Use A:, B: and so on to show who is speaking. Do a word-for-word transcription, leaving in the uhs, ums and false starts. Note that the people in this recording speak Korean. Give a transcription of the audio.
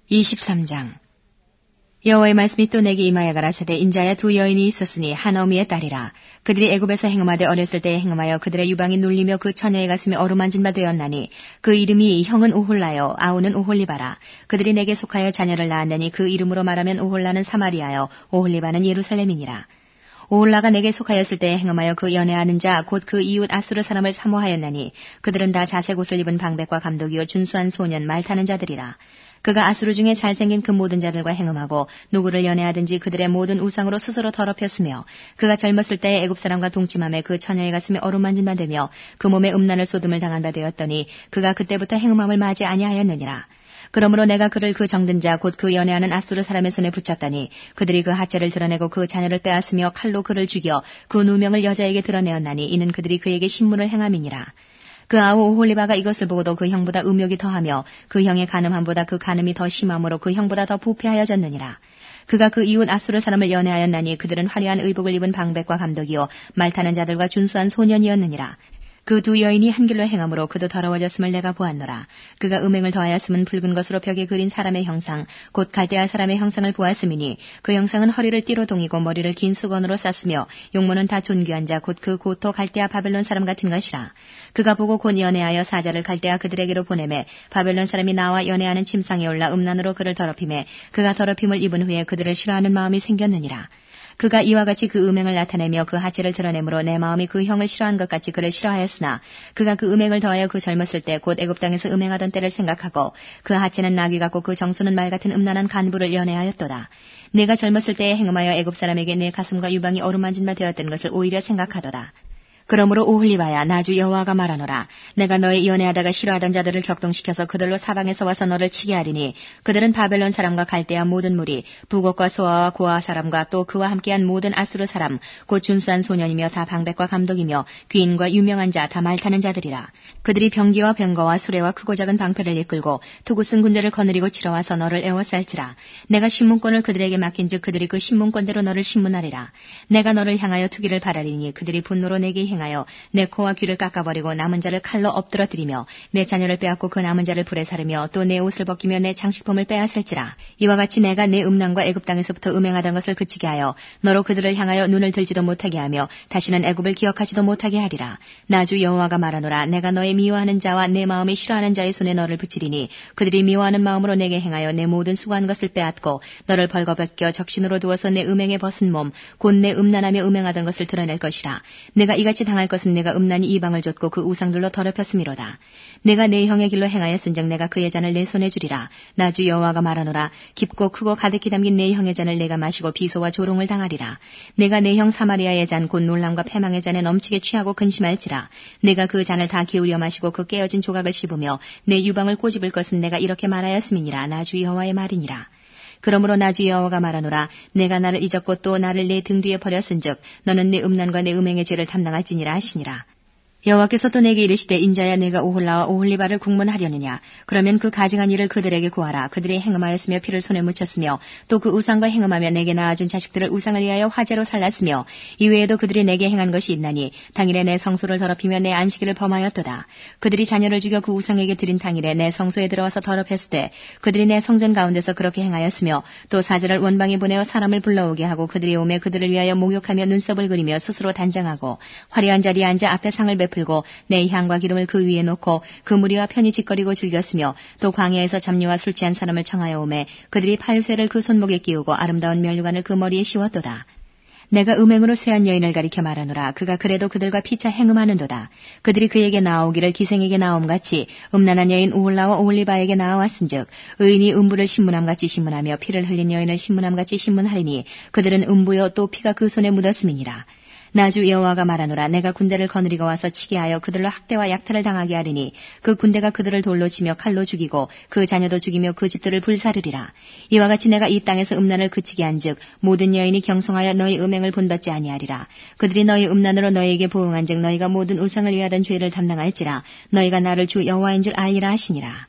A: 이십삼 장. 여호와의 말씀이 또 내게 임하여 가라사대 인자야 두 여인이 있었으니 한 어미의 딸이라. 그들이 애굽에서 행음하되 어렸을 때에 행음하여 그들의 유방이 눌리며 그 처녀의 가슴이 어루만진 바 되었나니 그 이름이 형은 오홀라요 아우는 오홀리바라. 그들이 내게 속하여 자녀를 낳았나니 그 이름으로 말하면 오홀라는 사마리아요 오홀리바는 예루살렘이니라. 오홀라가 내게 속하였을 때에 행음하여 그 연애하는 자 곧 그 이웃 아수르 사람을 사모하였나니 그들은 다 자색 옷을 입은 방백과 감독이요 준수한 소년 말 타는 자들이라. 그가 아수르 중에 잘생긴 그 모든 자들과 행음하고 누구를 연애하든지 그들의 모든 우상으로 스스로 더럽혔으며 그가 젊었을 때에 애굽 사람과 동침함에 그 처녀의 가슴이 어루만진 바 되며 그 몸에 음란을 쏟음을 당한 바 되었더니 그가 그때부터 행음함을 맞이 아니하였느니라. 그러므로 내가 그를 그 정든 자 곧 그 연애하는 아수르 사람의 손에 붙였더니 그들이 그 하체를 드러내고 그 자녀를 빼앗으며 칼로 그를 죽여 그 누명을 여자에게 드러내었나니 이는 그들이 그에게 신문을 행함이니라. 그 아우 오홀리바가 이것을 보고도 그 형보다 음욕이 더하며 그 형의 간음함보다 그 간음이 더 심함으로 그 형보다 더 부패하여졌느니라. 그가 그 이웃 아수르 사람을 연애하였나니 그들은 화려한 의복을 입은 방백과 감독이요 말 타는 자들과 준수한 소년이었느니라. 그 두 여인이 한 길로 행함으로 그도 더러워졌음을 내가 보았노라. 그가 음행을 더하였음은 붉은 것으로 벽에 그린 사람의 형상 곧 갈대아 사람의 형상을 보았음이니 그 형상은 허리를 띠로 동이고 머리를 긴 수건으로 쌌으며 용모는 다 존귀한 자 곧 그 고토 갈대아 바벨론 사람 같은 것이라. 그가 보고 곧 연애하여 사자를 갈대아 그들에게로 보내매 바벨론 사람이 나와 연애하는 침상에 올라 음란으로 그를 더럽히매 그가 더럽힘을 입은 후에 그들을 싫어하는 마음이 생겼느니라. 그가 이와 같이 그 음행을 나타내며 그 하체를 드러내므로 내 마음이 그 형을 싫어한 것 같이 그를 싫어하였으나 그가 그 음행을 더하여 그 젊었을 때 곧 애굽 땅에서 음행하던 때를 생각하고 그 하체는 나귀 같고 그 정수는 말 같은 음란한 간부를 연애하였도다. 내가 젊었을 때에 행음하여 애굽 사람에게 내 가슴과 유방이 어루만진 바 되었던 것을 오히려 생각하도다. 그러므로 오홀리바야 나주 여호와가 말하노라. 내가 너의 연애하다가 싫어하던 자들을 격동시켜서 그들로 사방에서 와서 너를 치게 하리니 그들은 바벨론 사람과 갈대아 모든 무리 부곡과 소아와 고아 사람과 또 그와 함께한 모든 아수르 사람 곧 준수한 소년이며 다 방백과 감독이며 귀인과 유명한 자 다 말타는 자들이라. 그들이 병기와 병거와 수레와 크고 작은 방패를 이끌고 투구 쓴 군대를 거느리고 치러 와서 너를 애워쌀지라. 내가 신문권을 그들에게 맡긴즉 그들이 그 신문권대로 너를 신문하리라. 내가 너를 향하여 투기를 바라리니 그들이 분노로 내게 행하여 내 코와 귀를 깎아버리고 남은 자를 칼로 엎드러뜨리며 내 자녀를 빼앗고 그 남은 자를 불에 사르며 또 내 옷을 벗기며 내 장식품을 빼앗을지라. 이와 같이 내가 내 음란과 애굽 땅에서부터 음행하던 것을 그치게 하여 너로 그들을 향하여 눈을 들지도 못하게 하며 다시는 애굽을 기억하지도 못하게 하리라. 나주 여호와가 말하노라. 내가 너의 미워하는 자와 내 마음이 싫어하는 자의 손에 너를 붙이리니 그들이 미워하는 마음으로 내게 행하여 내 모든 수고한 것을 빼앗고 너를 벌거벗겨 적신으로 두어서 내 음행에 벗은 몸 곧 내 음란하며 음행하던 것을 드러낼 것이라. 내가 이같이 당할 것은 내가 음란히 이방을 좇고 그 우상들로 더럽혔음이로다. 내가 내 형의 길로 행하였은즉 내가 그의 잔을 내 손에 주리라. 나주 여호와가 말하노라. 깊고 크고 가득히 담긴 내 형의 잔을 내가 마시고 비소와 조롱을 당하리라. 내가 내 형 사마리아의 잔 곧 놀람과 패망의 잔에 넘치게 취하고 근심할지라. 내가 그 잔을 다 기울여 마시고 그 깨어진 조각을 씹으며 내 유방을 꼬집을 것은 내가 이렇게 말하였음이니라. 나주 여호와의 말이니라. 그러므로 나주 여호와가 말하노라. 내가 나를 잊었고 또 나를 내 등 뒤에 버렸은즉 너는 내 음란과 내 음행의 죄를 담당할지니라 하시니라. 여호와께서 또 내게 이르시되 인자야 내가 오홀라와 오홀리바를 국문하려느냐. 그러면 그 가증한 일을 그들에게 구하라. 그들이 행음하였으며 피를 손에 묻혔으며 또 그 우상과 행음하며 내게 낳아준 자식들을 우상을 위하여 화제로 살랐으며 이외에도 그들이 내게 행한 것이 있나니 당일에 내 성소를 더럽히며 내 안식일을 범하였도다. 그들이 자녀를 죽여 그 우상에게 드린 당일에 내 성소에 들어와서 더럽혔을 때 그들이 내 성전 가운데서 그렇게 행하였으며 또 사제를 원방에 보내어 사람을 불러오게 하고 그들이 오매 그들을 위하여 목욕하며 눈썹을 그리며 스스로 단장하고 화려한 자리에 앉아 앞에 상을 베풀고 내 향과 기름을 그 위에 놓고 그 무리와 편히 짓거리고 즐겼으며 또 광야에서 잡녀와 술 취한 사람을 청하여 오매 그들이 팔쇠를 그 손목에 끼우고 아름다운 면류관을 그 머리에 씌웠도다. 내가 음행으로 쇠한 여인을 가리켜 말하노라. 그가 그래도 그들과 피차 행음하는도다. 그들이 그에게 나오기를 기생에게 나옴같이 음란한 여인 오홀라와 오홀리바에게 나아왔은즉 의인이 음부를 신문함같이 신문하며 피를 흘린 여인을 신문함같이 신문하리니 그들은 음부요 또 피가 그 손에 묻었음이니라. 나주 여호와가 말하노라. 내가 군대를 거느리고 와서 치게 하여 그들로 학대와 약탈을 당하게 하리니 그 군대가 그들을 돌로 치며 칼로 죽이고 그 자녀도 죽이며 그 집들을 불사르리라. 이와 같이 내가 이 땅에서 음란을 그치게 한즉 모든 여인이 경성하여 너희 음행을 본받지 아니하리라. 그들이 너희 음란으로 너희에게 보응한즉 너희가 모든 우상을 위하던 죄를 담당할지라. 너희가 나를 주 여호와인 줄 알리라 하시니라.